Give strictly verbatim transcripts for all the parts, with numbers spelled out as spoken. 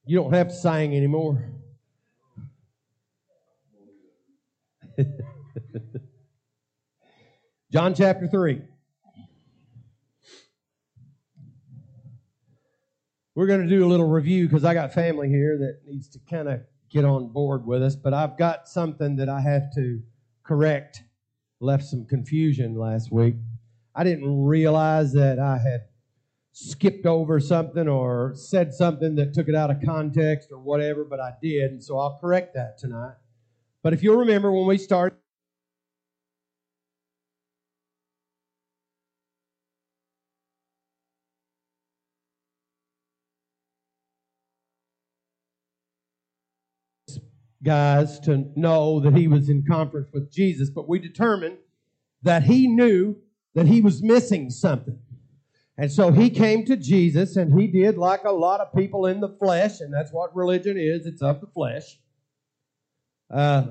You don't have to sing anymore. John chapter three. We're going to do a little review because I got family here that needs to kind of get on board with us, but I've got something that I have to correct. Left some confusion last week. I didn't realize that I had skipped over something or said something that took it out of context or whatever, but I did, and so I'll correct that tonight. But if you'll remember when we started, guys to know that he was in conference with Jesus, but we determined that he knew that he was missing something. And so he came to Jesus, and he did like a lot of people in the flesh, and that's what religion is. It's of the flesh. Uh,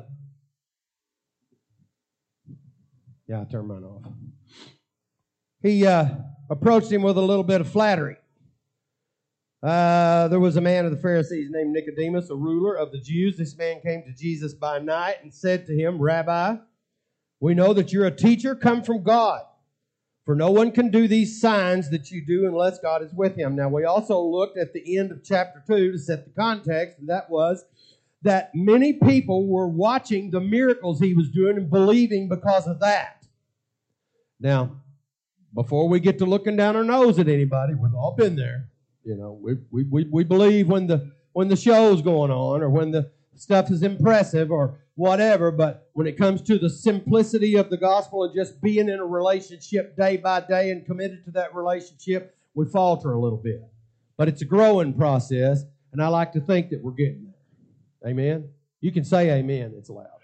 yeah, I turned mine off. He uh, approached him with a little bit of flattery. Uh, there was a man of the Pharisees named Nicodemus, a ruler of the Jews. This man came to Jesus by night and said to him, Rabbi, we know that you're a teacher come from God. For no one can do these signs that you do unless God is with him. Now, we also looked at the end of chapter two to set the context, and that was that many people were watching the miracles he was doing and believing because of that. Now, before we get to looking down our nose at anybody, we've all been there. You know, we we we, we believe when the when the show's going on or when the stuff is impressive or whatever, but when it comes to the simplicity of the gospel and just being in a relationship day by day and committed to that relationship, we falter a little bit. But it's a growing process, and I like to think that we're getting there. Amen? You can say amen. It's loud.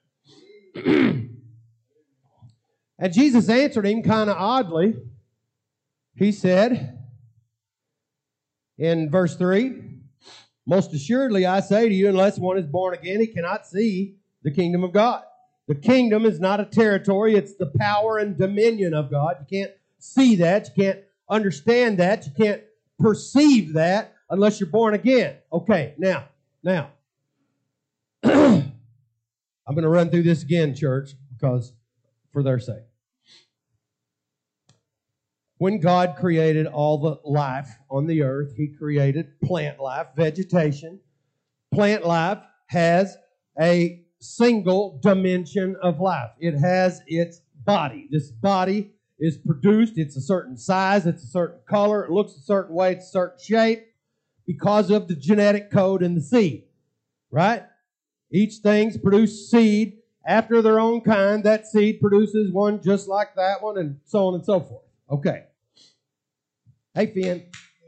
And Jesus answered him kind of oddly. He said in verse three, most assuredly I say to you, unless one is born again, he cannot see the kingdom of God. The kingdom is not a territory. It's the power and dominion of God. You can't see that. You can't understand that. You can't perceive that unless you're born again. Okay, now, now, I'm going to run through this again, church, because for their sake. When God created all the life on the earth, He created plant life, vegetation. Plant life has a single dimension of life. It has its body. This body is produced. It's a certain size. It's a certain color. It looks a certain way. It's a certain shape because of the genetic code in the seed. Right? Each thing's produced seed after their own kind. That seed produces one just like that one, and so on and so forth. Okay. Hey, Finn.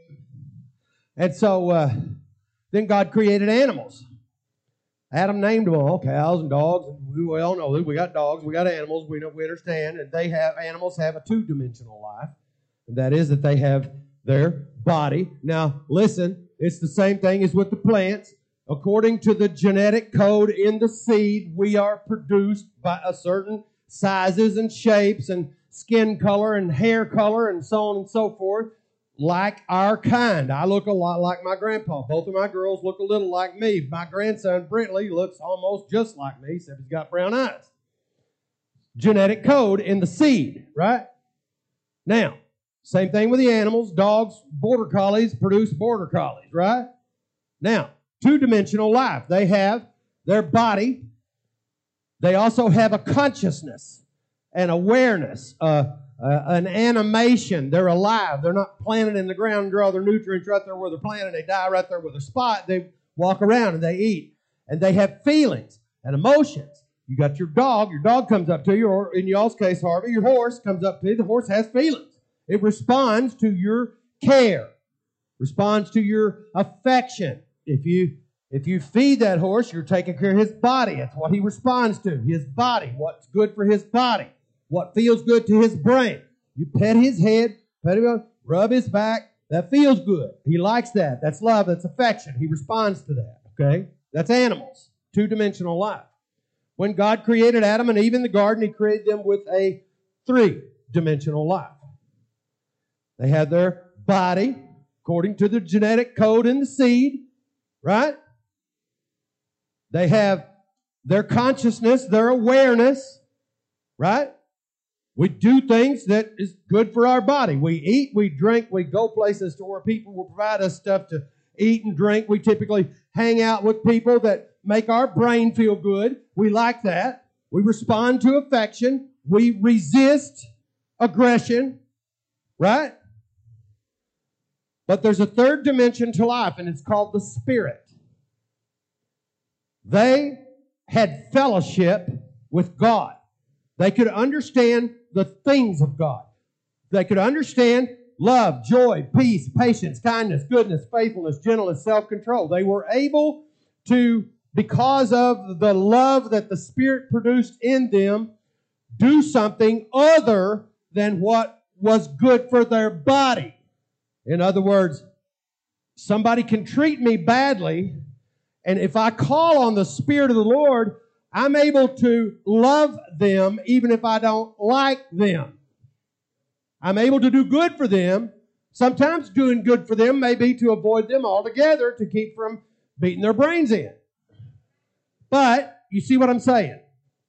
And so uh, then God created animals. Adam named them all, cows and dogs. And we all know that we got dogs, we got animals, we know, we understand, and they have animals have a two-dimensional life. And that is that they have their body. Now, listen, it's the same thing as with the plants. According to the genetic code in the seed, we are produced by a certain sizes and shapes and skin color and hair color and so on and so forth, like our kind. I look a lot like my grandpa. Both of my girls look a little like me. My grandson, Brentley, looks almost just like me, except he's got brown eyes. Genetic code in the seed, right? Now, same thing with the animals. Dogs, border collies produce border collies, right? Now, two-dimensional life. They have their body. They also have a consciousness, an awareness, uh, uh, an animation. They're alive. They're not planted in the ground and draw their nutrients right there where they're planted. They die right there with a spot. They walk around and they eat. And they have feelings and emotions. You got your dog. Your dog comes up to you, or in y'all's case, Harvey, your horse comes up to you. The horse has feelings. It responds to your care, responds to your affection. If you if you feed that horse, you're taking care of his body. That's what he responds to, his body, what's good for his body, what feels good to his brain. You pet his head, pet him up, rub his back. That feels good. He likes that. That's love. That's affection. He responds to that. Okay? That's animals. Two-dimensional life. When God created Adam and Eve in the garden, He created them with a three-dimensional life. They had their body, according to the genetic code in the seed. right? They have their consciousness, their awareness, right? We do things that is good for our body. We eat, we drink, we go places to where people will provide us stuff to eat and drink. We typically hang out with people that make our brain feel good. We like that. We respond to affection. We resist aggression, right? But there's a third dimension to life, and it's called the Spirit. They had fellowship with God. They could understand the things of God. They could understand love, joy, peace, patience, kindness, goodness, faithfulness, gentleness, self-control. They were able to, because of the love that the Spirit produced in them, do something other than what was good for their body. In other words, somebody can treat me badly, and if I call on the Spirit of the Lord, I'm able to love them even if I don't like them. I'm able to do good for them. Sometimes doing good for them may be to avoid them altogether, to keep from beating their brains in. But, you see what I'm saying?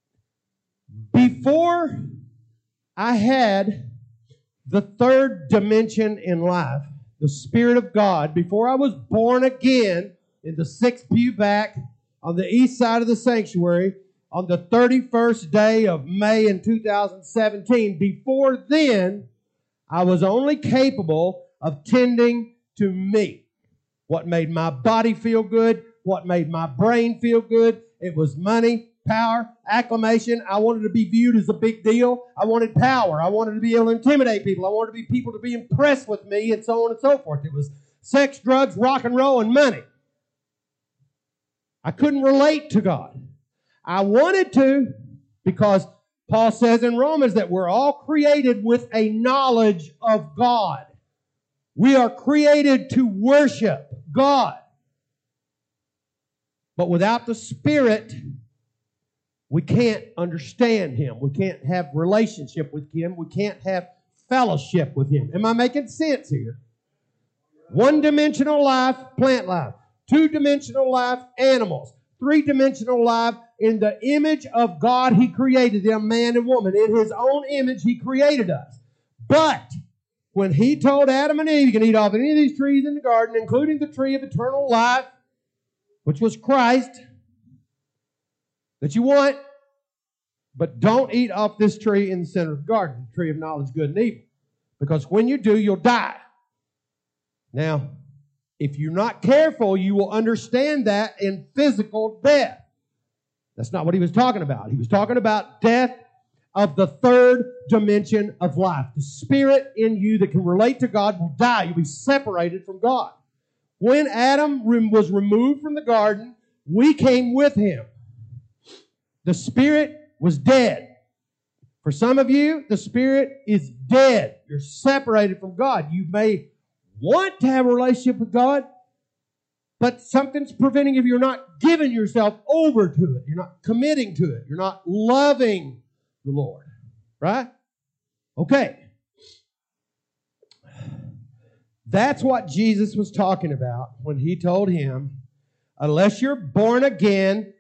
Before I had the third dimension in life, the Spirit of God, before I was born again in the sixth pew back on the east side of the sanctuary on the thirty-first day of May in two thousand seventeen, before then, I was only capable of tending to me. What made my body feel good, what made my brain feel good, it was money, power, acclamation. I wanted to be viewed as a big deal. I wanted power. I wanted to be able to intimidate people. I wanted to be people to be impressed with me, and so on and so forth. It was sex, drugs, rock and roll, and money. I couldn't relate to God. I wanted to, because Paul says in Romans that we're all created with a knowledge of God. We are created to worship God. But without the Spirit, we can't understand Him. We can't have relationship with Him. We can't have fellowship with Him. Am I making sense here? One-dimensional life, plant life. Two-dimensional life, animals. Three-dimensional life, in the image of God, He created them, man and woman. In His own image, He created us. But when He told Adam and Eve, you can eat off any of these trees in the garden, including the tree of eternal life, which was Christ, that you want, but don't eat off this tree in the center of the garden, the tree of knowledge, good and evil. Because when you do, you'll die. Now, if you're not careful, you will understand that in physical death. That's not what he was talking about. He was talking about death of the third dimension of life. The Spirit in you that can relate to God will die. You'll be separated from God. When Adam was removed from the garden, we came with him. The Spirit was dead. For some of you, the Spirit is dead. You're separated from God. You may want to have a relationship with God, but something's preventing you. You're not giving yourself over to it. You're not committing to it. You're not loving the Lord. Right? Okay. That's what Jesus was talking about when He told him, unless you're born again,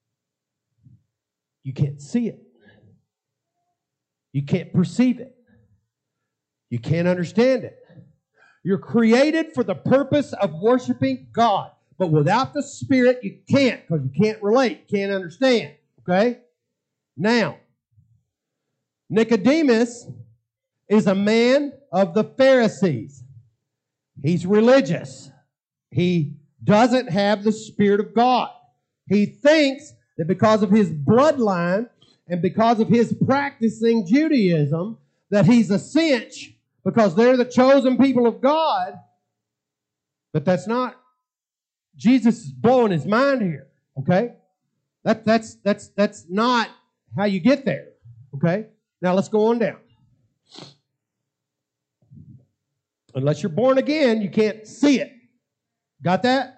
you can't see it. You can't perceive it. You can't understand it. You're created for the purpose of worshiping God. But without the Spirit, you can't, because you can't relate, you can't understand. Okay? Now, Nicodemus is a man of the Pharisees. He's religious. He doesn't have the Spirit of God. He thinks that because of his bloodline and because of his practicing Judaism, that he's a cinch because they're the chosen people of God. But that's not, Jesus is blowing his mind here, okay? That, that's, that's, that's not how you get there, okay? Now let's go on down. Unless you're born again, you can't see it. Got that?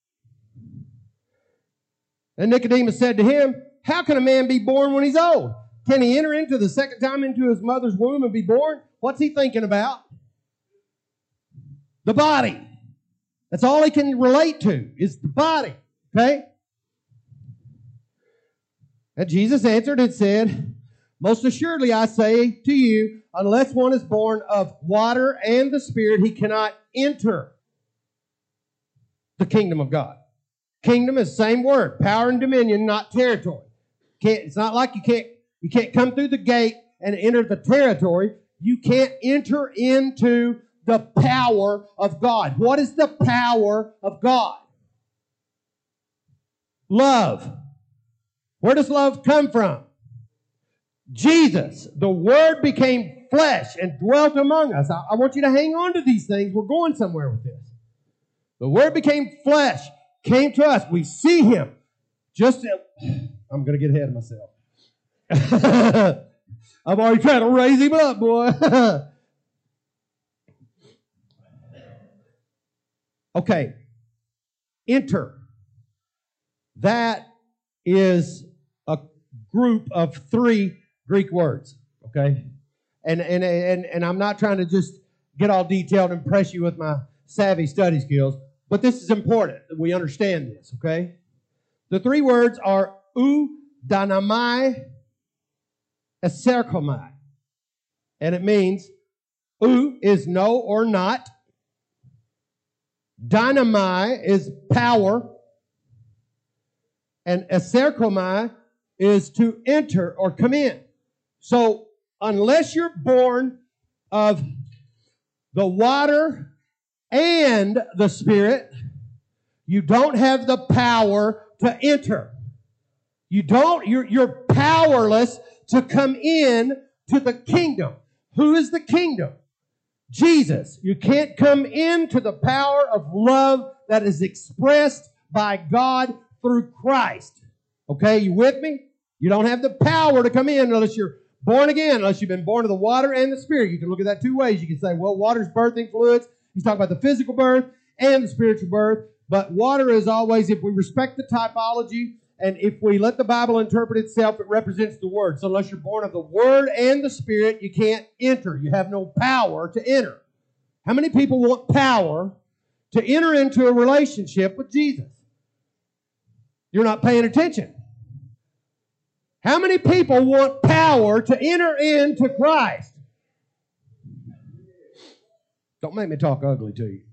And Nicodemus said to him, how can a man be born when he's old? Can he enter into the second time into his mother's womb and be born? What's he thinking about? The body. That's all he can relate to is the body. Okay? And Jesus answered and said, most assuredly I say to you, unless one is born of water and the Spirit, he cannot enter the kingdom of God. Kingdom is the same word, power and dominion, not territory. Can't, it's not like you can't you can't come through the gate and enter the territory. You can't enter into the power of God. What is the power of God? Love. Where does love come from? Jesus. The Word became flesh and dwelt among us. I, I want you to hang on to these things. We're going somewhere with this. The Word became flesh, came to us. We see Him. Just, I'm going to get ahead of myself. I'm already trying to raise him up, boy. Okay. Enter. That is a group of three Greek words. Okay? And, and, and, and I'm not trying to just get all detailed and impress you with my savvy study skills, but this is important that we understand this, okay? The three words are ou, dynamai, eserkomai. And it means ou is no or not. Dynamai is power. And eserkomai is to enter or come in. So unless you're born of the water and the Spirit, you don't have the power to enter. You don't, you're, you're powerless to come in to the kingdom. Who is the kingdom? Jesus. You can't come into the power of love that is expressed by God through Christ. Okay, you with me? You don't have the power to come in unless you're born again, unless you've been born of the water and the Spirit. You can look at that two ways. You can say, well, water's birthing fluids. He's talking about the physical birth and the spiritual birth. But water is always, if we respect the typology, and if we let the Bible interpret itself, it represents the Word. So unless you're born of the Word and the Spirit, you can't enter. You have no power to enter. How many people want power to enter into a relationship with Jesus? You're not paying attention. How many people want power to enter into Christ? Don't make me talk ugly to you.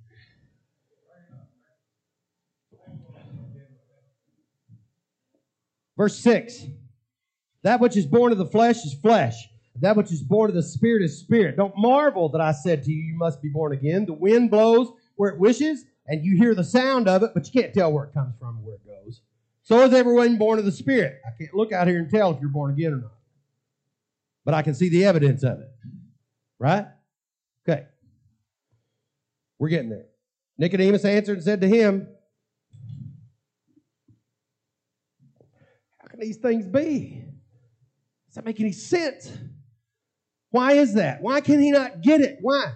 Verse six. That which is born of the flesh is flesh. That which is born of the Spirit is spirit. Don't marvel that I said to you, you must be born again. The wind blows where it wishes, and you hear the sound of it, but you can't tell where it comes from and where it goes. So is everyone born of the Spirit. I can't look out here and tell if you're born again or not. But I can see the evidence of it. Right? Okay. We're getting there. Nicodemus answered and said to him, how can these things be? Does that make any sense? Why is that? Why can he not get it? Why?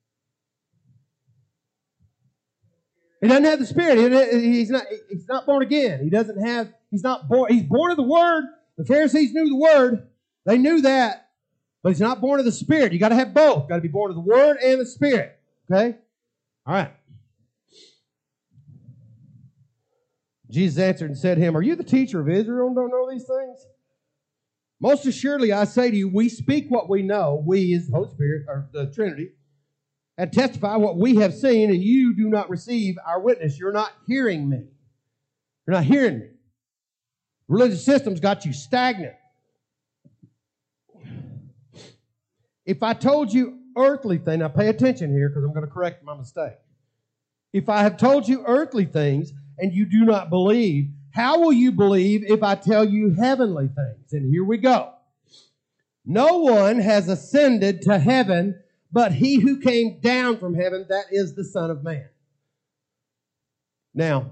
He doesn't have the Spirit. He's not, he's not born again. He doesn't have, he's not born, he's born of the Word. The Pharisees knew the Word. They knew that. But he's not born of the Spirit. You got to have both. You got to be born of the Word and the Spirit. Okay? All right. Jesus answered and said to him, are you the teacher of Israel and don't know these things? Most assuredly, I say to you, we speak what we know. We is the Holy Spirit, or the Trinity, and testify what we have seen, and you do not receive our witness. You're not hearing me. You're not hearing me. Religious systems got you stagnant. If I told you earthly things, now pay attention here because I'm going to correct my mistake. If I have told you earthly things and you do not believe, how will you believe if I tell you heavenly things? And here we go. No one has ascended to heaven but he who came down from heaven, that is the Son of Man. Now,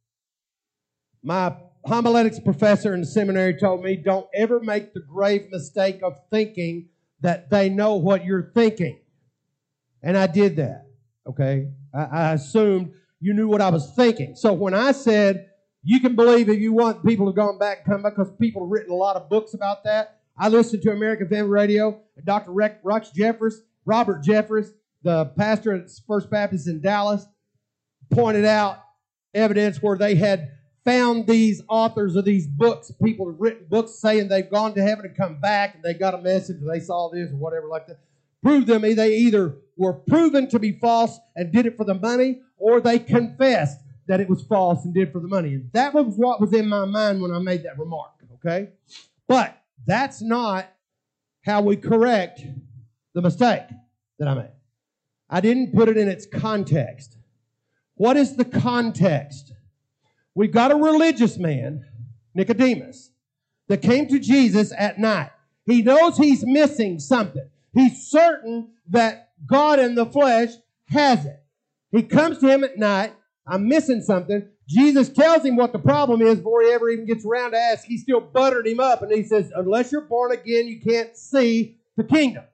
my homiletics professor in the seminary told me, don't ever make the grave mistake of thinking that they know what you're thinking. And I did that, okay? I, I assumed you knew what I was thinking. So when I said, you can believe if you want, people have gone back and come back because people have written a lot of books about that. I listened to American Family Radio, Doctor Rex Jeffress, Robert Jeffress, the pastor at First Baptist in Dallas. pointed out evidence where they had found these authors of these books, people have written books saying they've gone to heaven and come back and they got a message and they saw this or whatever like that. Prove them. They either were proven to be false and did it for the money, or they confessed that it was false and did it for the money. And that was what was in my mind when I made that remark, okay? But that's not how we correct the mistake that I made. I didn't put it in its context. What is the context? We've got a religious man, Nicodemus, that came to Jesus at night. He knows he's missing something. He's certain that God in the flesh has it. He comes to him at night. I'm missing something. Jesus tells him what the problem is before he ever even gets around to ask. He's still buttering him up. And he says, unless you're born again, you can't see the kingdom.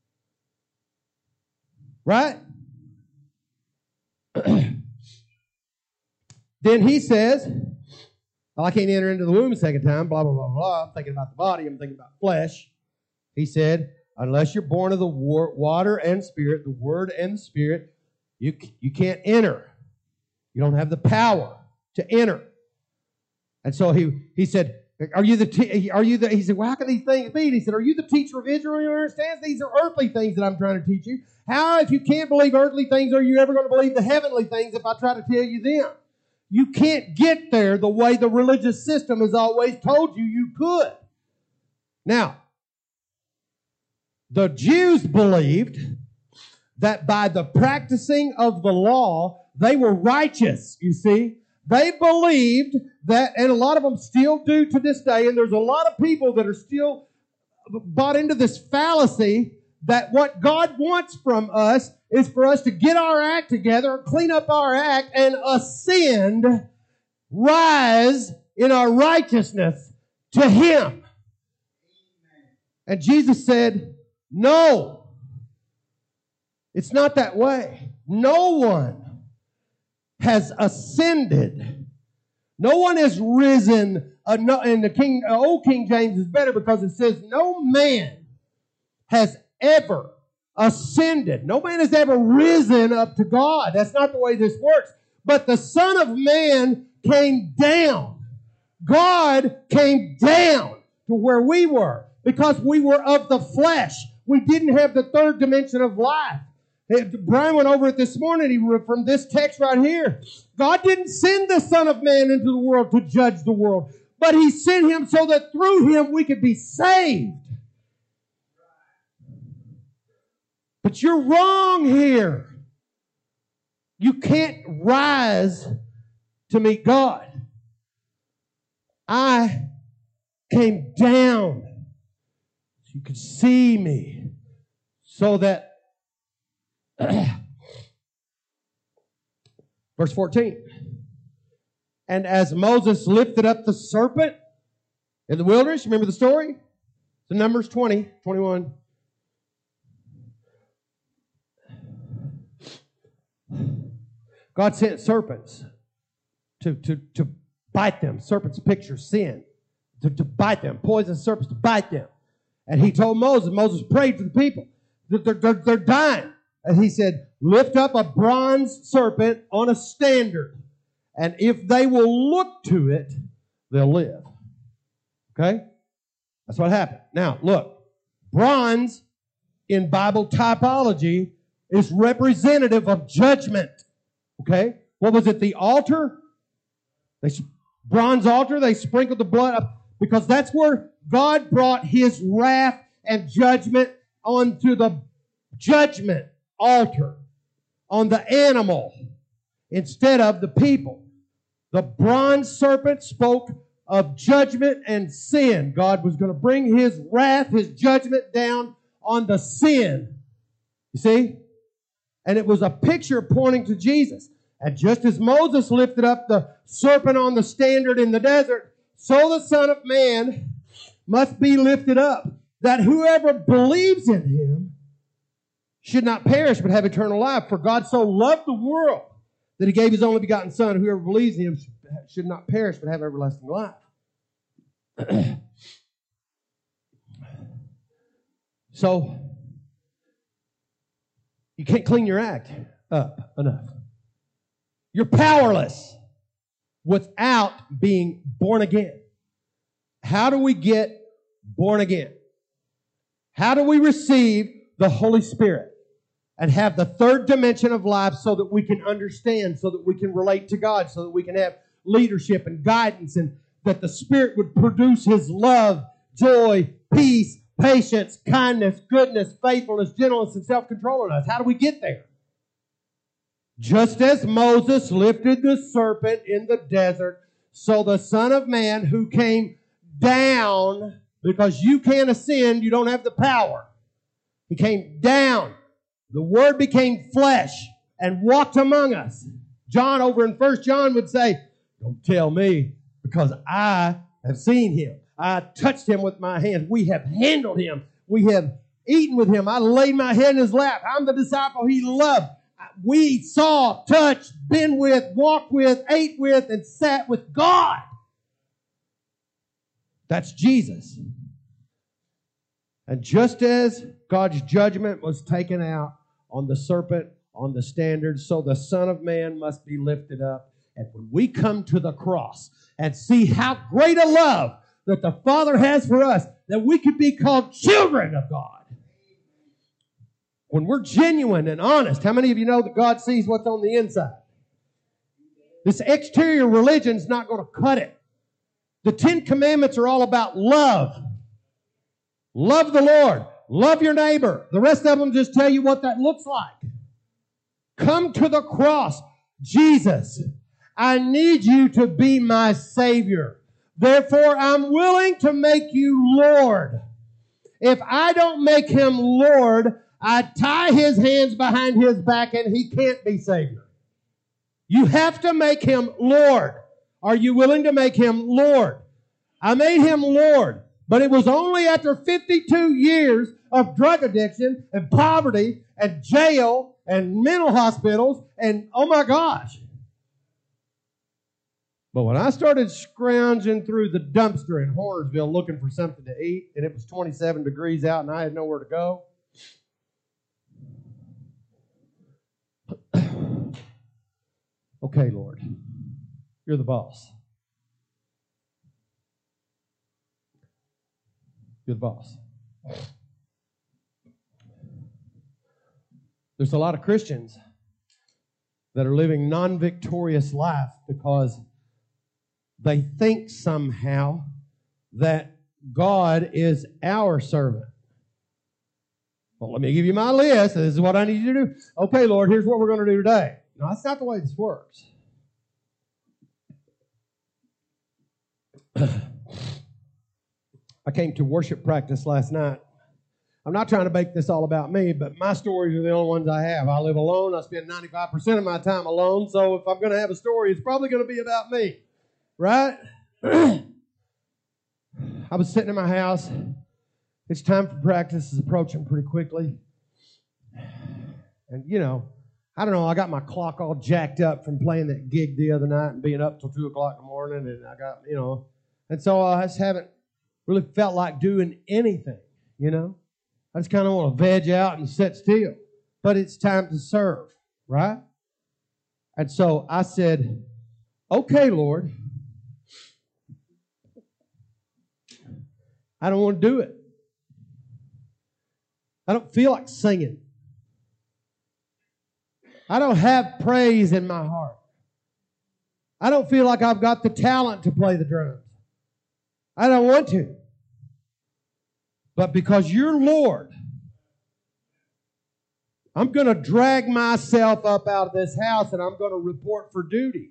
Right? Then he says, well, I can't enter into the womb a second time, blah, blah, blah, blah. I'm thinking about the body. I'm thinking about flesh. He said, unless you're born of the water and spirit, the word and the spirit, you, you can't enter. You don't have the power to enter. And so he, he said, are you the, te- are you the, he said, well, how can these things be? And he said, are you the teacher of Israel? You understand? These are earthly things that I'm trying to teach you. How, if you can't believe earthly things, are you ever going to believe the heavenly things if I try to tell you them? You can't get there the way the religious system has always told you you could. Now, the Jews believed that by the practicing of the law, they were righteous, you see. They believed that, and a lot of them still do to this day, and there's a lot of people that are still bought into this fallacy that what God wants from us is for us to get our act together, clean up our act, and ascend, rise in our righteousness to Him. And Jesus said, no, it's not that way. No one has ascended. No one has risen. Uh, no, and the King, uh, old King James is better because it says, no man has ever ascended. No man has ever risen up to God. That's not the way this works. But the Son of Man came down. God came down to where we were because we were of the flesh. We didn't have the third dimension of life. Brian went over it this morning he, from this text right here. God didn't send the Son of Man into the world to judge the world, but He sent Him so that through Him we could be saved. But you're wrong here. You can't rise to meet God. I came down so you could see me, so that verse fourteen. And as Moses lifted up the serpent in the wilderness, remember the story? It's in Numbers twenty, twenty-one. God sent serpents to, to, to bite them. Serpents picture sin. To, to bite them. Poisonous serpents to bite them. And He told Moses, Moses prayed for the people. They're, they're, they're dying. And He said, lift up a bronze serpent on a standard. And if they will look to it, they'll live. Okay? That's what happened. Now, look. Bronze in Bible typology is representative of judgment. Okay? What was it? The altar? They bronze altar, they sprinkled the blood up because that's where God brought His wrath and judgment onto the judgment altar, on the animal, instead of the people. The bronze serpent spoke of judgment and sin. God was going to bring His wrath, His judgment down on the sin. You see? And it was a picture pointing to Jesus. And just as Moses lifted up the serpent on the standard in the desert, so the Son of Man must be lifted up, that whoever believes in Him should not perish but have eternal life. For God so loved the world that He gave His only begotten Son. Whoever believes in Him should not perish but have everlasting life. So, you can't clean your act up enough. You're powerless without being born again. How do we get born again? How do we receive the Holy Spirit and have the third dimension of life so that we can understand, so that we can relate to God, so that we can have leadership and guidance, and that the Spirit would produce His love, joy, peace, patience, kindness, goodness, faithfulness, gentleness, and self-control in us? How do we get there? Just as Moses lifted the serpent in the desert, so the Son of Man who came down, because you can't ascend, you don't have the power. He came down. The Word became flesh and walked among us. John over in First John would say, don't tell me, because I have seen Him. I touched Him with my hands. We have handled Him. We have eaten with Him. I laid my head in His lap. I'm the disciple He loved. We saw, touched, been with, walked with, ate with, and sat with God. That's Jesus. And just as God's judgment was taken out on the serpent, on the standard, so the Son of Man must be lifted up. And when we come to the cross and see how great a love that the Father has for us, that we could be called children of God. When we're genuine and honest, how many of you know that God sees what's on the inside? This exterior religion's not going to cut it. The Ten Commandments are all about love. Love the Lord. Love your neighbor. The rest of them just tell you what that looks like. Come to the cross. Jesus, I need you to be my Savior. Therefore, I'm willing to make you Lord. If I don't make Him Lord, I tie His hands behind His back and He can't be Savior. You have to make Him Lord. Are you willing to make Him Lord? I made Him Lord, but it was only after fifty-two years of drug addiction and poverty and jail and mental hospitals and oh my gosh. But when I started scrounging through the dumpster in Hornersville looking for something to eat, and it was twenty-seven degrees out and I had nowhere to go, okay, Lord, you're the boss. You're the boss. There's a lot of Christians that are living non-victorious life because they think somehow that God is our servant. Well, let me give you my list. This is what I need you to do. Okay, Lord, here's what we're going to do today. No, that's not the way this works. I came to worship practice last night. I'm not trying to make this all about me, but my stories are the only ones I have. I live alone. I spend ninety-five percent of my time alone, so if I'm going to have a story, it's probably going to be about me, right? I was sitting in my house. It's time for practice. It's approaching pretty quickly. And, you know, I don't know, I got my clock all jacked up from playing that gig the other night and being up till two o'clock in the morning, and I got, you know, and so I just haven't really felt like doing anything, you know. I just kind of want to veg out and sit still. But it's time to serve, right? And so I said, okay, Lord, I don't want to do it. I don't feel like singing. I don't have praise in my heart. I don't feel like I've got the talent to play the drums. I don't want to. But because you're Lord, I'm going to drag myself up out of this house and I'm going to report for duty.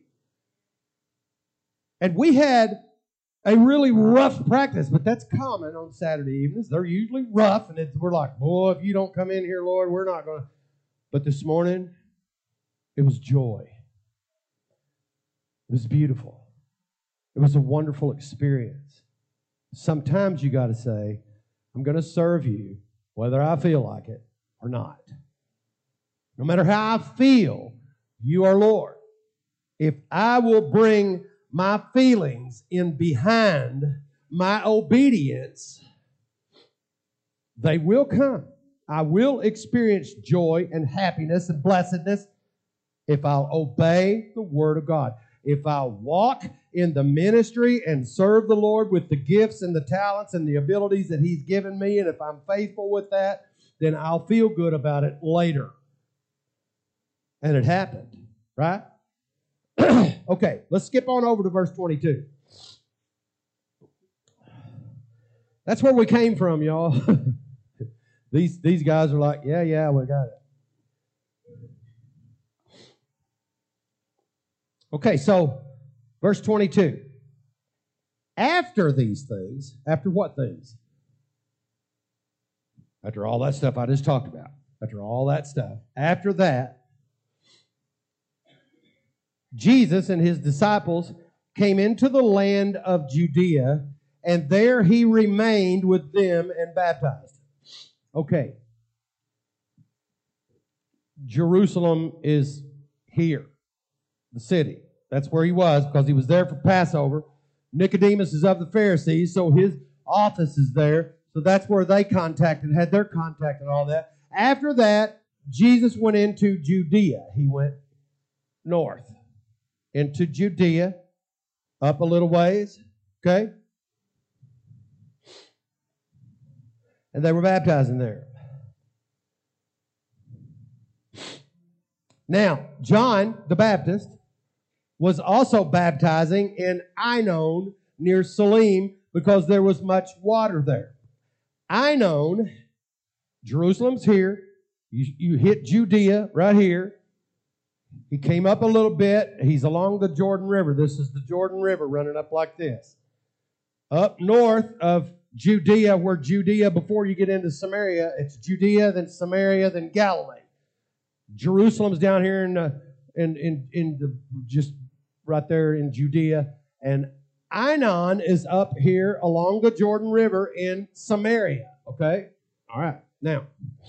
And we had a really rough practice, but that's common on Saturday evenings. They're usually rough, and it's, we're like, boy, if you don't come in here, Lord, we're not going to. But this morning, it was joy. It was beautiful. It was a wonderful experience. Sometimes you got to say, I'm going to serve you whether I feel like it or not. No matter how I feel, you are Lord. If I will bring my feelings in behind my obedience, they will come. I will experience joy and happiness and blessedness. If I'll obey the Word of God. If I'll walk in the ministry and serve the Lord with the gifts and the talents and the abilities that He's given me, and if I'm faithful with that, then I'll feel good about it later. And it happened, right? Okay, let's skip on over to verse twenty-two. That's where we came from, y'all. these, these guys are like, yeah, yeah, we got it. Okay, so verse twenty-two. After these things, after what things? After all that stuff I just talked about. After all that stuff. After that, Jesus and His disciples came into the land of Judea, and there He remained with them and baptized. Okay. Jerusalem is here. The city. That's where He was because He was there for Passover. Nicodemus is of the Pharisees, so his office is there. So that's where they contacted, had their contact and all that. After that, Jesus went into Judea. He went north into Judea, up a little ways, okay? And they were baptizing there. Now, John the Baptist was also baptizing in Ainon near Salim because there was much water there. Ainon, Jerusalem's here. You, you hit Judea right here. He came up a little bit. He's along the Jordan River. This is the Jordan River running up like this. Up north of Judea, where Judea, before you get into Samaria, it's Judea, then Samaria, then Galilee. Jerusalem's down here in the, in, in, in the, just right there in Judea. And Ainon is up here along the Jordan River in Samaria. Okay? All right. Now,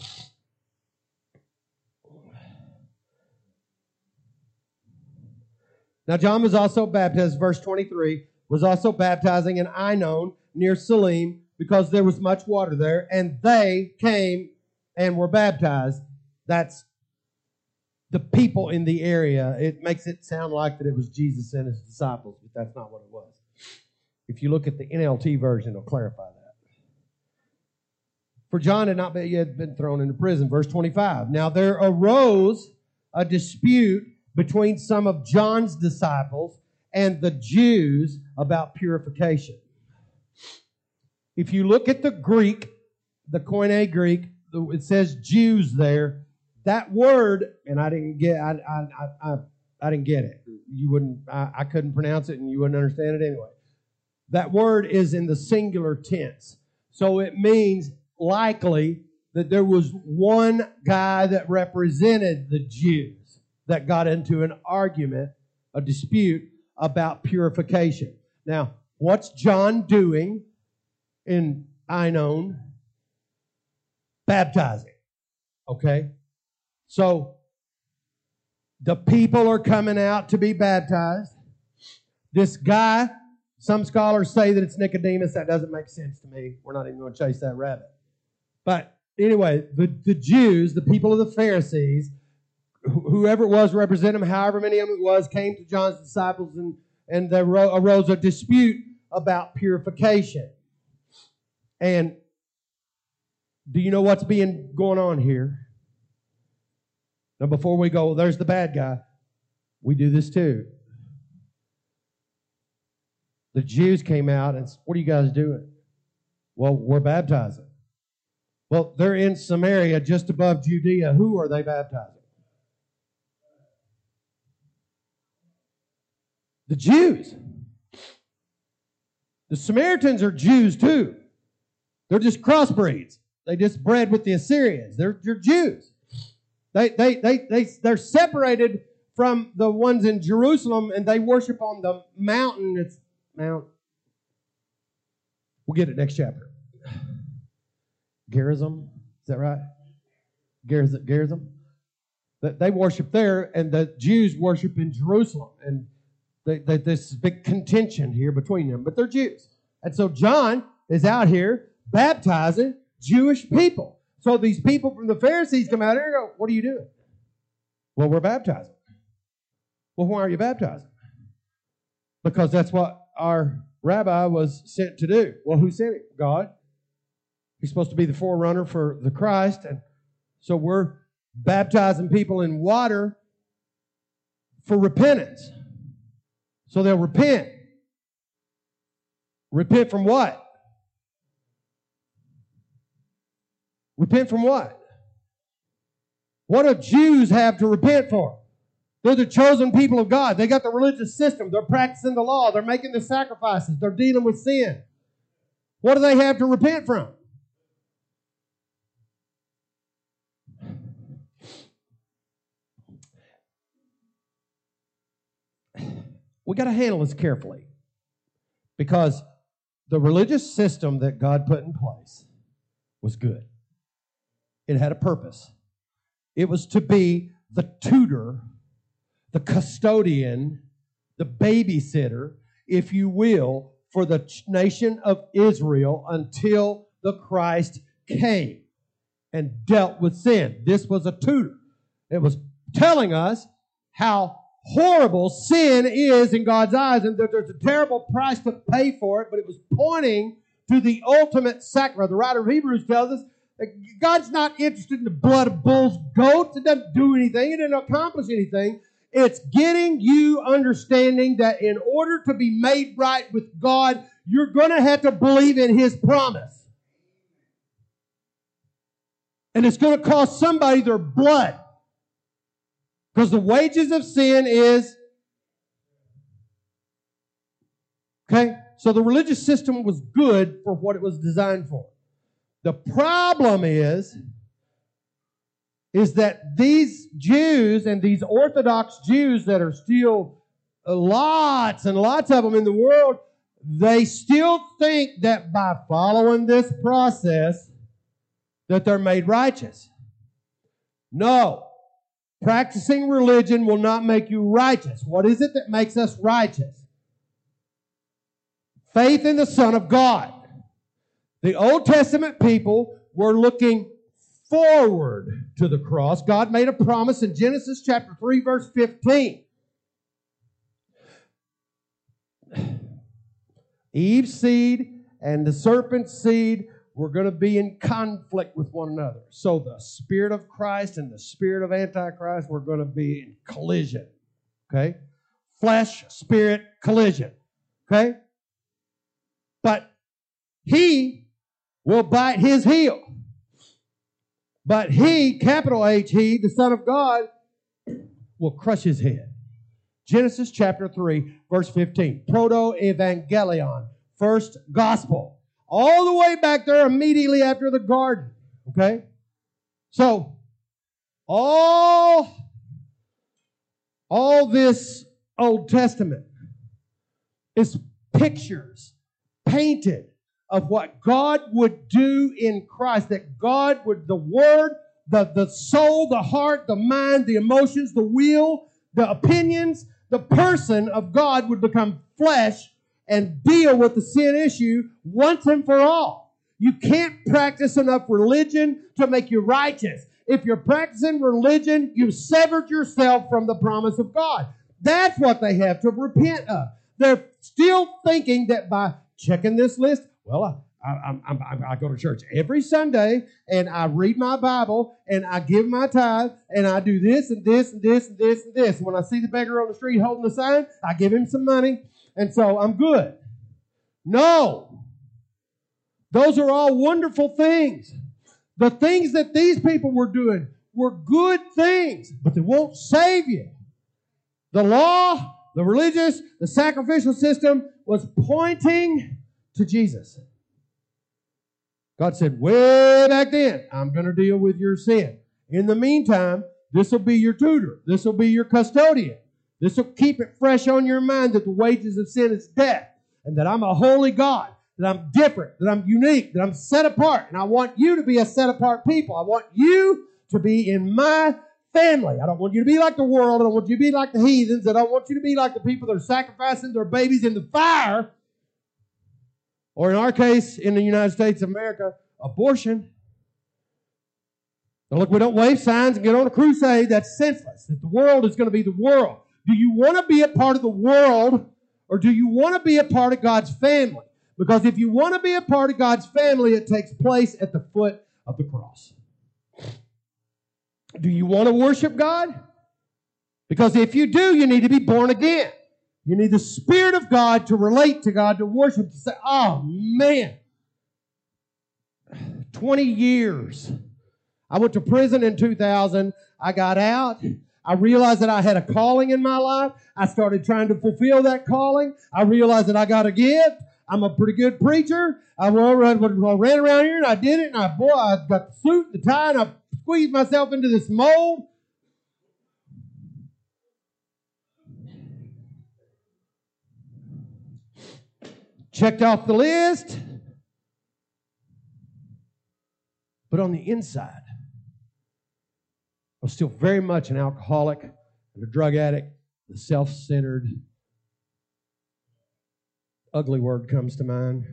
Now John was also baptized, verse twenty-three, was also baptizing in Ainon near Salim because there was much water there, and they came and were baptized. That's the people in the area. It makes it sound like that it was Jesus and His disciples, but that's not what it was. If you look at the N L T version, it'll clarify that. For John had not yet been thrown into prison. Verse twenty-five. Now there arose a dispute between some of John's disciples and the Jews about purification. If you look at the Greek, the Koine Greek, it says Jews there. That word, and I didn't get, I, I, I, I didn't get it. You wouldn't, I, I couldn't pronounce it, and you wouldn't understand it anyway. That word is in the singular tense, so it means likely that there was one guy that represented the Jews that got into an argument, a dispute about purification. Now, what's John doing in Ainon? Baptizing. Okay? So, the people are coming out to be baptized. This guy, some scholars say that it's Nicodemus. That doesn't make sense to me. We're not even going to chase that rabbit. But anyway, the, the Jews, the people of the Pharisees, whoever it was representing them, however many of them it was, came to John's disciples, and, and there arose a dispute about purification. And do you know what's being going on here? Now, before we go, there's the bad guy. We do this too. The Jews came out and said, what are you guys doing? Well, we're baptizing. Well, they're in Samaria, just above Judea. Who are they baptizing? The Jews. The Samaritans are Jews too. They're just crossbreeds. They just bred with the Assyrians. They're, they're Jews. They, they, they, they, they're separated from the ones in Jerusalem, and they worship on the mountain. It's Mount. We'll get it next chapter. Gerizim. Is that right? Gerizim. Gerizim. They worship there, and the Jews worship in Jerusalem. And they, they, there's big contention here between them, but they're Jews. And so John is out here baptizing Jewish people. So these people from the Pharisees come out here and go, what are you doing? Well, we're baptizing. Well, why are you baptizing? Because that's what our rabbi was sent to do. Well, who sent him? God. He's supposed to be the forerunner for the Christ. And so we're baptizing people in water for repentance. So they'll repent. Repent from what? Repent from what? What do Jews have to repent for? They're the chosen people of God. They got the religious system. They're practicing the law. They're making the sacrifices. They're dealing with sin. What do they have to repent from? We got to handle this carefully, because the religious system that God put in place was good. It had a purpose. It was to be the tutor, the custodian, the babysitter, if you will, for the nation of Israel until the Christ came and dealt with sin. This was a tutor. It was telling us how horrible sin is in God's eyes, and that there's a terrible price to pay for it, but it was pointing to the ultimate sacrifice. The writer of Hebrews tells us that God's not interested in the blood of bulls, goats. It doesn't do anything. It doesn't accomplish anything. It's getting you understanding that in order to be made right with God, you're going to have to believe in His promise. And it's going to cost somebody their blood. Because the wages of sin is... Okay? So the religious system was good for what it was designed for. The problem is, is that these Jews and these Orthodox Jews that are still lots and lots of them in the world, they still think that by following this process that they're made righteous. No. Practicing religion will not make you righteous. What is it that makes us righteous? Faith in the Son of God. The Old Testament people were looking forward to the cross. God made a promise in Genesis chapter three, verse fifteen. Eve's seed and the serpent's seed were going to be in conflict with one another. So the Spirit of Christ and the spirit of Antichrist were going to be in collision. Okay? Flesh, spirit, collision. Okay? But he will bite his heel. But he, capital H, he, the Son of God, will crush his head. Genesis chapter three, verse fifteen. Proto-evangelion. First gospel. All the way back there immediately after the garden. Okay? So, all, all this Old Testament is pictures painted of what God would do in Christ. That God would, the Word, the, the soul, the heart, the mind, the emotions, the will, the opinions, the person of God would become flesh and deal with the sin issue once and for all. You can't practice enough religion to make you righteous. If you're practicing religion, you've severed yourself from the promise of God. That's what they have to repent of. They're still thinking that by checking this list, well, I, I, I, I, I go to church every Sunday, and I read my Bible, and I give my tithe, and I do this and this and this and this and this. When I see the beggar on the street holding the sign, I give him some money, and so I'm good. No. Those are all wonderful things. The things that these people were doing were good things, but they won't save you. The law, the religious, the sacrificial system was pointing to Jesus. God said, way back then, I'm going to deal with your sin. In the meantime, this will be your tutor. This will be your custodian. This will keep it fresh on your mind that the wages of sin is death, and that I'm a holy God, that I'm different, that I'm unique, that I'm set apart, and I want you to be a set apart people. I want you to be in my family. I don't want you to be like the world. I don't want you to be like the heathens. I don't want you to be like the people that are sacrificing their babies in the fire. Or in our case, in the United States of America, abortion. Now look, we don't wave signs and get on a crusade. That's senseless. That the world is going to be the world. Do you want to be a part of the world, or do you want to be a part of God's family? Because if you want to be a part of God's family, it takes place at the foot of the cross. Do you want to worship God? Because if you do, you need to be born again. You need the Spirit of God to relate to God, to worship, to say, oh man, twenty years. I went to prison in two thousand. I got out. I realized that I had a calling in my life. I started trying to fulfill that calling. I realized that I got a gift. I'm a pretty good preacher. I ran around here and I did it. And I, boy, I got the suit, the tie, and I squeezed myself into this mold. Checked off the list. But on the inside, I was still very much an alcoholic and a drug addict. The self-centered, ugly word comes to mind.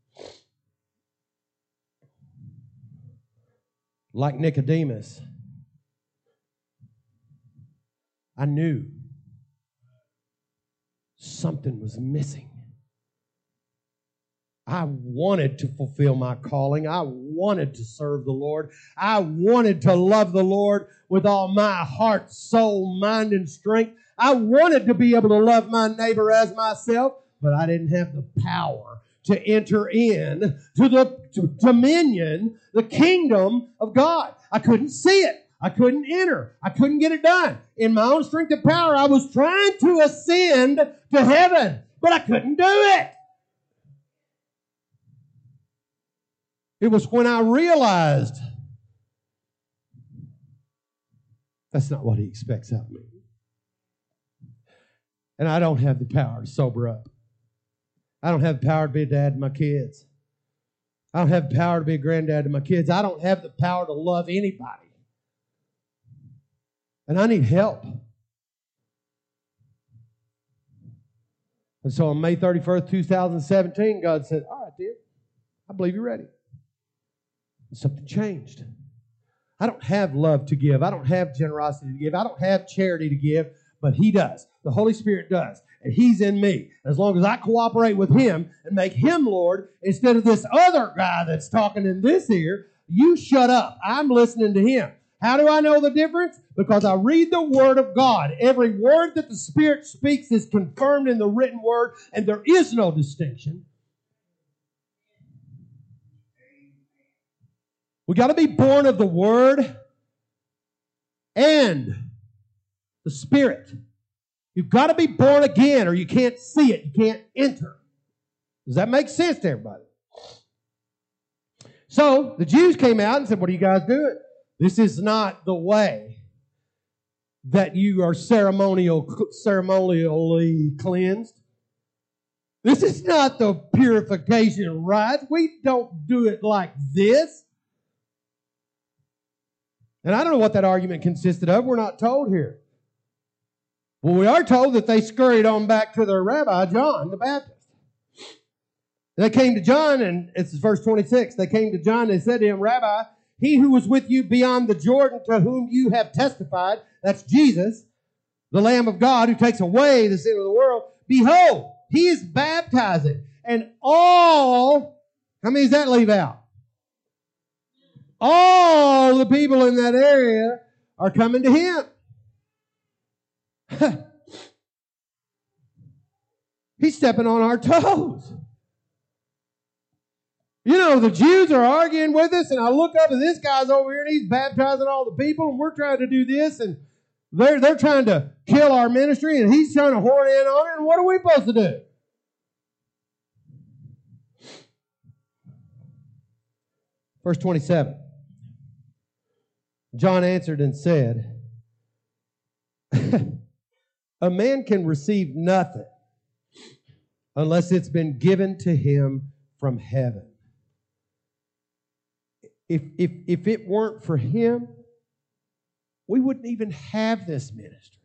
Like Nicodemus, I knew something was missing. I wanted to fulfill my calling. I wanted to serve the Lord. I wanted to love the Lord with all my heart, soul, mind, and strength. I wanted to be able to love my neighbor as myself, but I didn't have the power to enter in to the to dominion, the kingdom of God. I couldn't see it. I couldn't enter. I couldn't get it done. In my own strength and power, I was trying to ascend to heaven, but I couldn't do it. It was when I realized that's not what He expects out of me. And I don't have the power to sober up. I don't have the power to be a dad to my kids. I don't have the power to be a granddad to my kids. I don't have the power to love anybody. And I need help. And so on May thirty-first, twenty seventeen, God said, all right, dear, I believe you're ready. And something changed. I don't have love to give. I don't have generosity to give. I don't have charity to give, but He does. The Holy Spirit does. And He's in me. As long as I cooperate with Him and make Him Lord instead of this other guy that's talking in this ear, you shut up. I'm listening to Him. How do I know the difference? Because I read the Word of God. Every word that the Spirit speaks is confirmed in the written Word, and there is no distinction. We got to be born of the Word and the Spirit. You've got to be born again or you can't see it. You can't enter. Does that make sense to everybody? So the Jews came out and said, what are you guys doing? This is not the way that you are ceremonial, ceremonially cleansed. This is not the purification rite. We don't do it like this. And I don't know what that argument consisted of. We're not told here. Well, we are told that they scurried on back to their rabbi, John the Baptist. They came to John, and it's verse twenty-six. They came to John and they said to him, Rabbi, he who was with you beyond the Jordan, to whom you have testified, that's Jesus, the Lamb of God who takes away the sin of the world, behold, he is baptizing. And all, how many does that leave out? All the people in that area are coming to him. He's stepping on our toes. You know, the Jews are arguing with us, and I look up and this guy's over here and he's baptizing all the people, and we're trying to do this, and they're, they're trying to kill our ministry, and he's trying to horn in on it, and what are we supposed to do? Verse twenty-seven. John answered and said, a man can receive nothing unless it's been given to him from heaven. If, if, if it weren't for him, we wouldn't even have this ministry.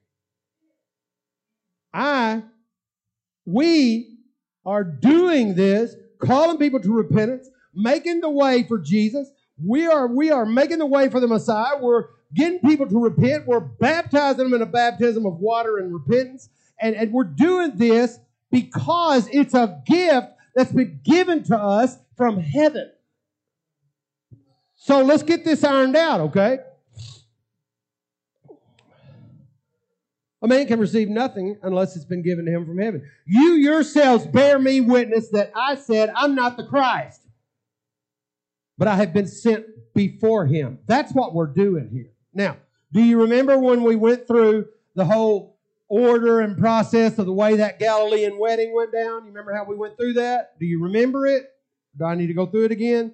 I, we are doing this, calling people to repentance, making the way for Jesus. We are, we are making the way for the Messiah. We're getting people to repent. We're baptizing them in a baptism of water and repentance. And, and we're doing this because it's a gift that's been given to us from heaven. So let's get this ironed out, okay? A man can receive nothing unless it's been given to him from heaven. You yourselves bear me witness that I said, I'm not the Christ, but I have been sent before him. That's what we're doing here. Now, do you remember when we went through the whole order and process of the way that Galilean wedding went down? You remember how we went through that? Do you remember it? Do I need to go through it again?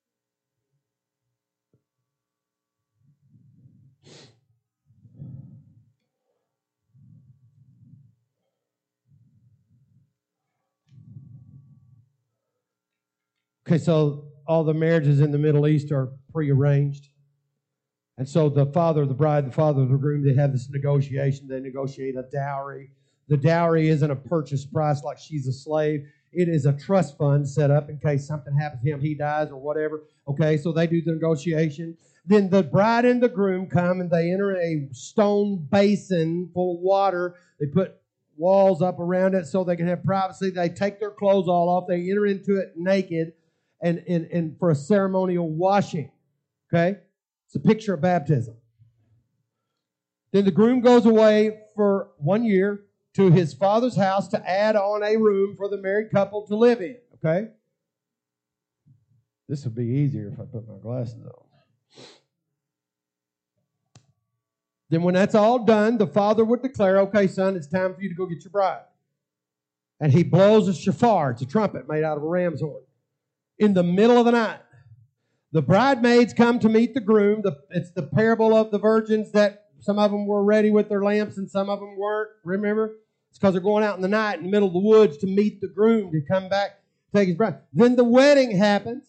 Okay, so all the marriages in the Middle East are prearranged. And so the father of the bride, the father of the groom, they have this negotiation. They negotiate a dowry. The dowry isn't a purchase price like she's a slave. It is a trust fund set up in case something happens to him, he dies or whatever. Okay, so they do the negotiation. Then the bride and the groom come and they enter a stone basin full of water. They put walls up around it so they can have privacy. They take their clothes all off. They enter into it naked. And, and, and for a ceremonial washing. Okay? It's a picture of baptism. Then the groom goes away for one year to his father's house to add on a room for the married couple to live in. Okay? This would be easier if I put my glasses on. Then when that's all done, the father would declare, okay, son, it's time for you to go get your bride. And he blows a shofar. It's a trumpet made out of a ram's horn. In the middle of the night, the bridesmaids come to meet the groom. The, it's the parable of the virgins that some of them were ready with their lamps and some of them weren't. Remember? It's because they're going out in the night in the middle of the woods to meet the groom to come back, take his bride. Then the wedding happens.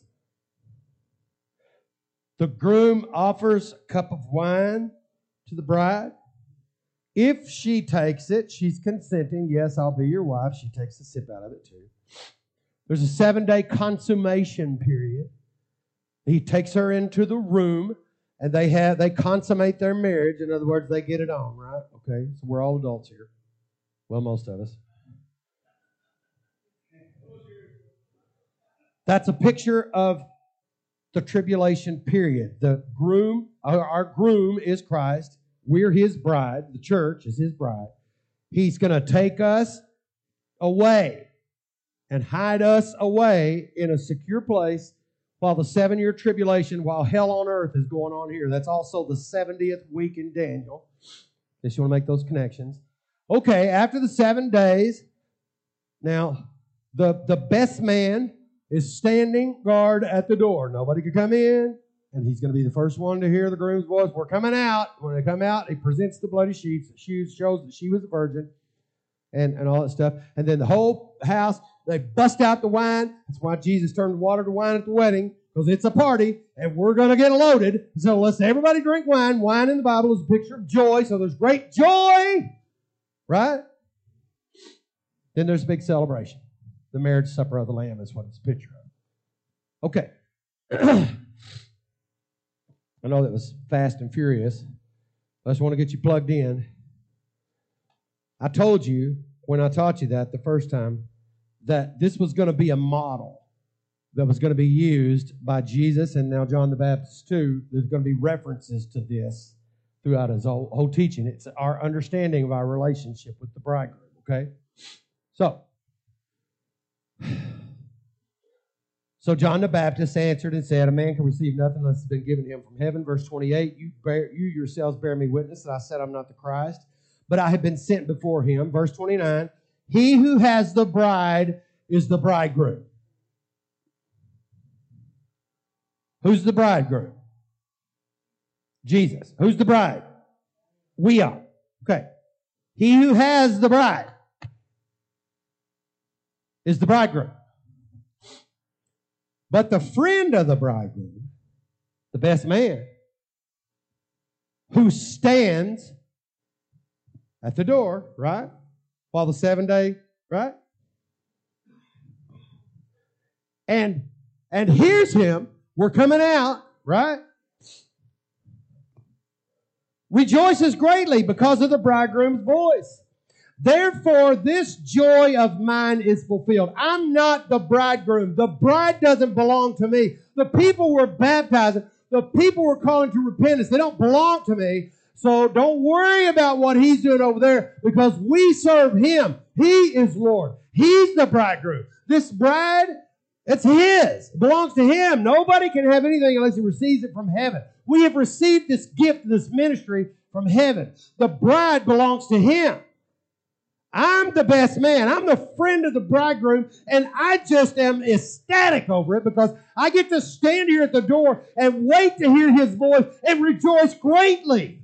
The groom offers a cup of wine to the bride. If she takes it, she's consenting. Yes, I'll be your wife. She takes a sip out of it too. There's a seven-day consummation period. He takes her into the room, and they have they consummate their marriage. In other words, they get it on, right? Okay, so we're all adults here. Well, most of us. That's a picture of the tribulation period. The groom, our, our groom is Christ. We're his bride. The church is his bride. He's going to take us away and hide us away in a secure place while the seven-year tribulation, while hell on earth is going on here. That's also the seventieth week in Daniel. Guess you want to make those connections. Okay, after the seven days, now, the, the best man is standing guard at the door. Nobody can come in, and he's going to be the first one to hear the groom's voice. We're coming out. When they come out, he presents the bloody sheets. The shoes shows that she was a virgin and, and all that stuff. And then the whole house, they bust out the wine. That's why Jesus turned water to wine at the wedding, because it's a party, and we're going to get loaded. So let's everybody drink wine. Wine in the Bible is a picture of joy, so there's great joy, right? Then there's a big celebration. The marriage supper of the Lamb is what it's a picture of. Okay. I know that was fast and furious. I just want to get you plugged in. I told you when I taught you that the first time that this was going to be a model that was going to be used by Jesus and now John the Baptist too. There's going to be references to this throughout his whole, whole teaching. It's our understanding of our relationship with the bridegroom, okay? So, so John the Baptist answered and said, a man can receive nothing unless it's been given him from heaven. Verse twenty-eight, you, bear, you yourselves bear me witness that I said I'm not the Christ, but I have been sent before him. Verse twenty-nine, he who has the bride is the bridegroom. Who's the bridegroom? Jesus. Who's the bride? We are. Okay. He who has the bride is the bridegroom. But the friend of the bridegroom, the best man, who stands at the door, right? While the seven day, right? And and here's him. We're coming out, right? rejoices greatly because of the bridegroom's voice. Therefore, this joy of mine is fulfilled. I'm not the bridegroom. The bride doesn't belong to me. The people we're baptizing, the people we're calling to repentance, they don't belong to me. So don't worry about what he's doing over there because we serve him. He is Lord. He's the bridegroom. This bride, it's his. It belongs to him. Nobody can have anything unless he receives it from heaven. We have received this gift, this ministry from heaven. The bride belongs to him. I'm the best man. I'm the friend of the bridegroom, and I just am ecstatic over it because I get to stand here at the door and wait to hear his voice and rejoice greatly.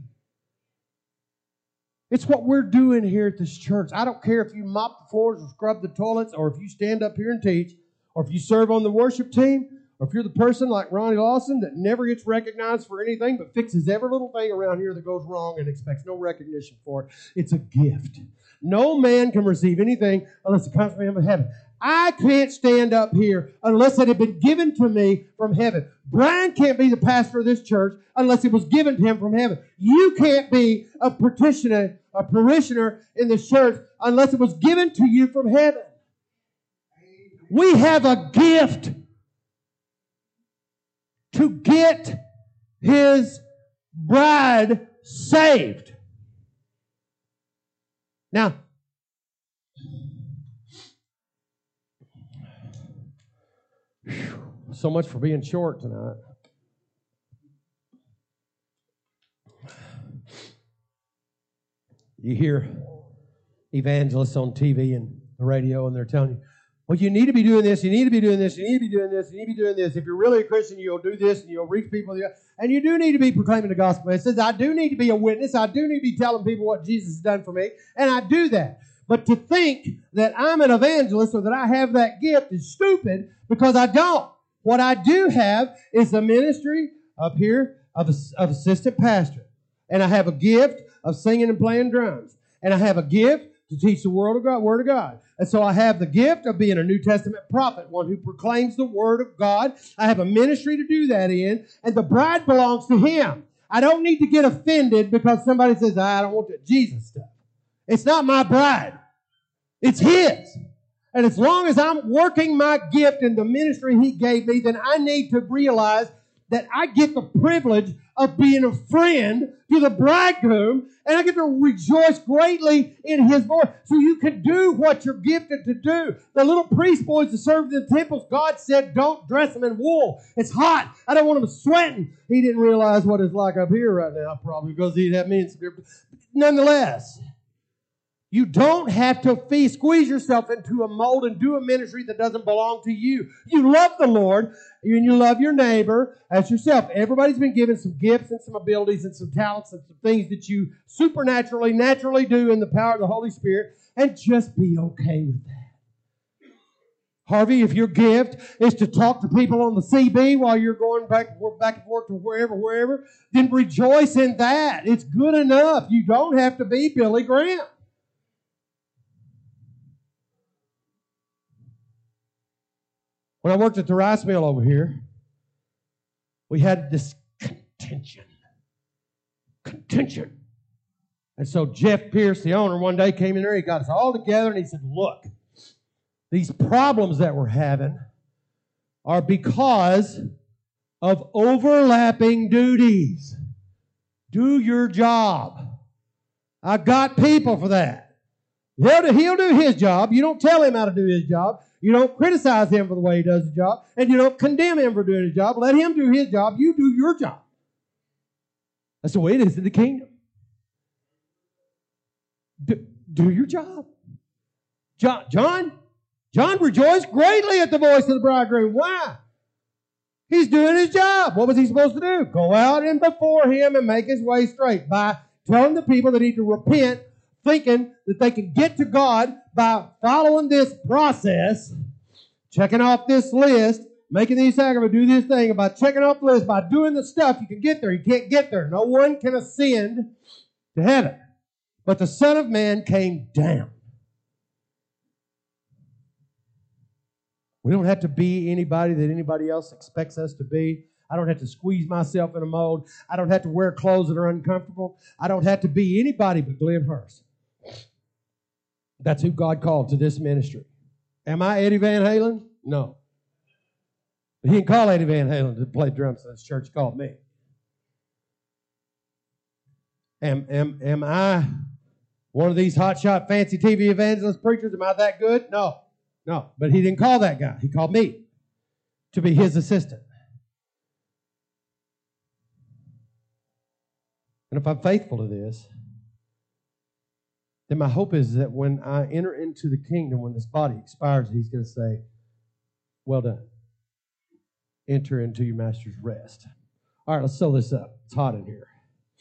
It's what we're doing here at this church. I don't care if you mop the floors or scrub the toilets or if you stand up here and teach or if you serve on the worship team or if you're the person like Ronnie Lawson that never gets recognized for anything but fixes every little thing around here that goes wrong and expects no recognition for it. It's a gift. No man can receive anything unless it comes from him in heaven. I can't stand up here unless it had been given to me from heaven. Brian can't be the pastor of this church unless it was given to him from heaven. You can't be a parishioner, a parishioner in this church unless it was given to you from heaven. We have a gift to get his bride saved. Now, so much for being short tonight. You hear evangelists on T V and the radio, and they're telling you, well, you need to be doing this, you need to be doing this, you need to be doing this, you need to be doing this. If you're really a Christian, you'll do this, and you'll reach people. And you do need to be proclaiming the gospel. It says, I do need to be a witness. I do need to be telling people what Jesus has done for me. And I do that. But to think that I'm an evangelist or that I have that gift is stupid because I don't. What I do have is the ministry up here of, of assistant pastor. And I have a gift of singing and playing drums. And I have a gift to teach the word of God. Word of God. And so I have the gift of being a New Testament prophet, one who proclaims the word of God. I have a ministry to do that in, and the bride belongs to him. I don't need to get offended because somebody says, I don't want the Jesus stuff. It's not my bride. It's his. And as long as I'm working my gift in the ministry he gave me, then I need to realize that I get the privilege of being a friend to the bridegroom, and I get to rejoice greatly in his voice. So you can do what you're gifted to do. The little priest boys that served in the temples, God said, don't dress them in wool. It's hot. I don't want them sweating. He didn't realize what it's like up here right now, probably, because he'd have me in some different. Nonetheless, you don't have to fee, squeeze yourself into a mold and do a ministry that doesn't belong to you. You love the Lord and you love your neighbor as yourself. Everybody's been given some gifts and some abilities and some talents and some things that you supernaturally, naturally do in the power of the Holy Spirit, and just be okay with that. Harvey, if your gift is to talk to people on the C B while you're going back, back and forth to wherever, wherever, then rejoice in that. It's good enough. You don't have to be Billy Graham. When I worked at the rice mill over here, we had this contention. Contention. And so Jeff Pierce, the owner, one day came in there, he got us all together, and he said, look, these problems that we're having are because of overlapping duties. Do your job. I got people for that. He'll do, he'll do his job. You don't tell him how to do his job. You don't criticize him for the way he does his job, and you don't condemn him for doing his job. Let him do his job. You do your job. That's the way it is in the kingdom. Do, do your job. John, John, John rejoiced greatly at the voice of the bridegroom. Why? He's doing his job. What was he supposed to do? Go out and before him and make his way straight by telling the people that he need to repent, thinking that they can get to God by following this process, checking off this list, making these sacrifices, do this thing, by checking off the list, by doing the stuff, you can get there. You can't get there. No one can ascend to heaven. But the Son of Man came down. We don't have to be anybody that anybody else expects us to be. I don't have to squeeze myself in a mold. I don't have to wear clothes that are uncomfortable. I don't have to be anybody but Glenn Hurst. That's who God called to this ministry. Am I Eddie Van Halen? No. He didn't call Eddie Van Halen to play drums in this church. He called me. Am, am, am I one of these hotshot fancy T V evangelist preachers? Am I that good? No. No. But he didn't call that guy. He called me to be his assistant. And if I'm faithful to this, then my hope is that when I enter into the kingdom, when this body expires, he's going to say, well done. Enter into your master's rest. All right, let's sew this up. It's hot in here.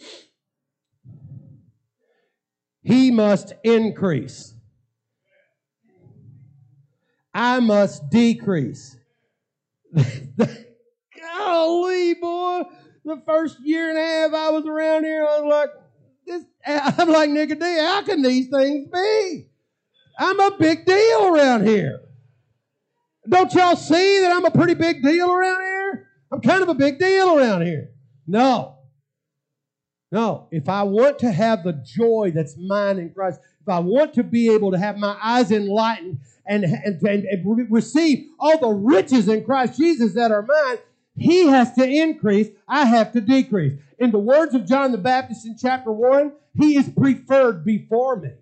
He must increase. I must decrease. Golly, boy. The first year and a half I was around here, I was like, this, I'm like Nicodemus, how can these things be? I'm a big deal around here. Don't y'all see that I'm a pretty big deal around here? I'm kind of a big deal around here. No. No. If I want to have the joy that's mine in Christ, if I want to be able to have my eyes enlightened and, and, and, and receive all the riches in Christ Jesus that are mine, he has to increase, I have to decrease. In the words of John the Baptist in chapter one, he is preferred before me.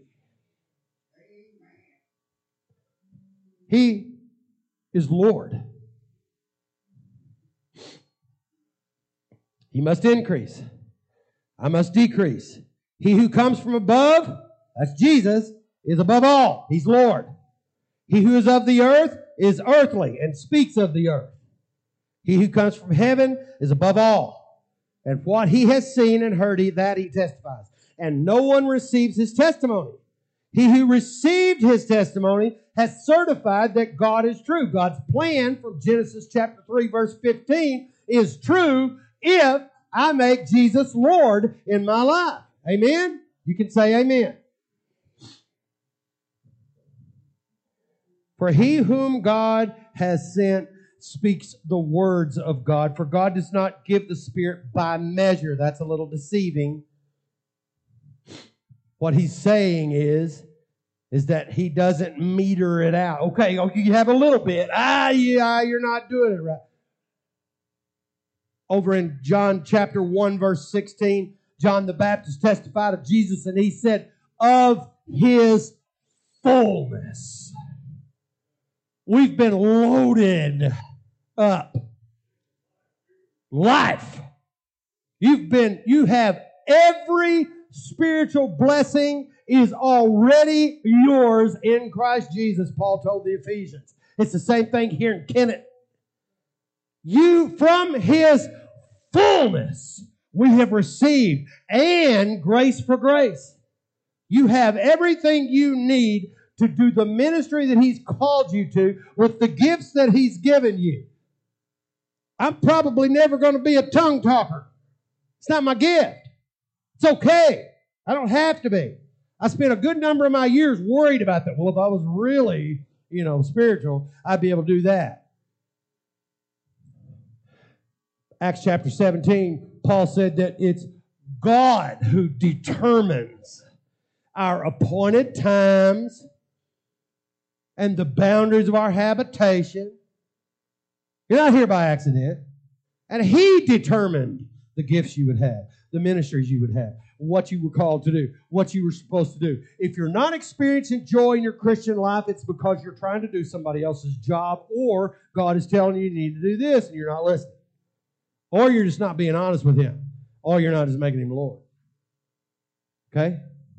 He is Lord. He must increase. I must decrease. He who comes from above, that's Jesus, is above all. He's Lord. He who is of the earth is earthly and speaks of the earth. He who comes from heaven is above all. And what he has seen and heard, that he testifies. And no one receives his testimony. He who received his testimony has certified that God is true. God's plan from Genesis chapter three, verse fifteen is true if I make Jesus Lord in my life. Amen? You can say amen. For he whom God has sent speaks the words of God. For God does not give the Spirit by measure. That's a little deceiving. What he's saying is, is that he doesn't meter it out. Okay, you have a little bit. Ah, yeah, you're not doing it right. Over in John chapter one, verse sixteen, John the Baptist testified of Jesus, and he said, of his fullness. We've been loaded up. Life. You've been, you have every spiritual blessing is already yours in Christ Jesus, Paul told the Ephesians. It's the same thing here in Kennett. You, from his fullness, we have received, and grace for grace. You have everything you need to do the ministry that he's called you to with the gifts that he's given you. I'm probably never going to be a tongue talker. It's not my gift. It's okay. I don't have to be. I spent a good number of my years worried about that. Well, if I was really, you know, spiritual, I'd be able to do that. Acts chapter seventeen, Paul said that it's God who determines our appointed times and the boundaries of our habitation. You're not here by accident. And he determined the gifts you would have, the ministries you would have, what you were called to do, what you were supposed to do. If you're not experiencing joy in your Christian life, it's because you're trying to do somebody else's job, or God is telling you you need to do this and you're not listening. Or you're just not being honest with him. Or you're not just making him Lord. Okay?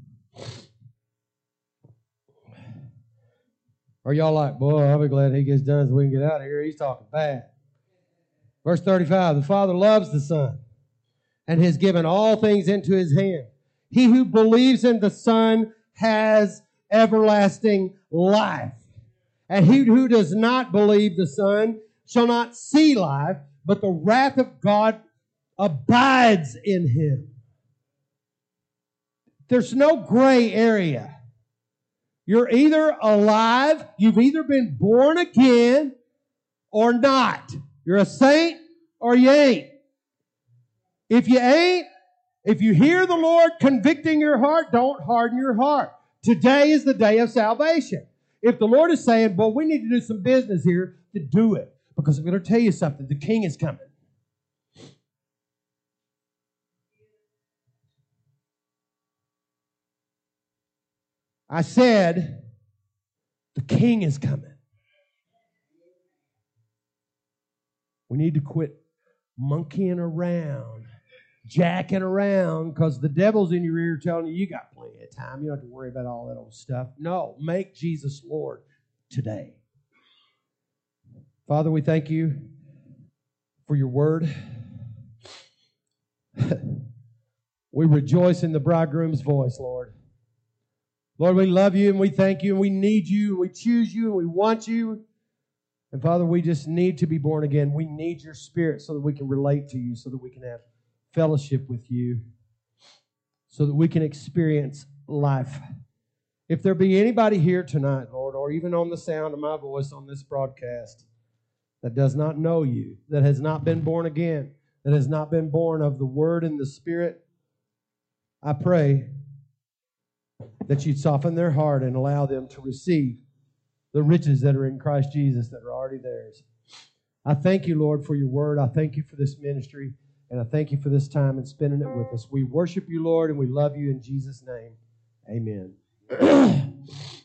Are y'all like, boy, I'll be glad he gets done so we can get out of here. He's talking bad. Verse thirty-five, the Father loves the Son and has given all things into his hand. He who believes in the Son has everlasting life. And he who does not believe the Son shall not see life, but the wrath of God abides in him. There's no gray area. You're either alive, you've either been born again or not. You're a saint or you ain't. If you ain't, if you hear the Lord convicting your heart, don't harden your heart. Today is the day of salvation. If the Lord is saying, well, we need to do some business here, to do it. Because I'm going to tell you something. The King is coming. I said, the King is coming. We need to quit monkeying around, jacking around, because the devil's in your ear telling you, you got plenty of time. You don't have to worry about all that old stuff. No, make Jesus Lord today. Father, we thank you for your word. We rejoice in the bridegroom's voice, Lord. Lord, we love you and we thank you and we need you and we choose you and we want you. And Father, we just need to be born again. We need your Spirit so that we can relate to you, so that we can have fellowship with you, so that we can experience life. If there be anybody here tonight, Lord, or even on the sound of my voice on this broadcast, that does not know you, that has not been born again, that has not been born of the Word and the Spirit, I pray that you'd soften their heart and allow them to receive the riches that are in Christ Jesus that are already theirs. I thank you, Lord, for your word. I thank you for this ministry, and I thank you for this time and spending it with us. We worship you, Lord, and we love you in Jesus' name. Amen.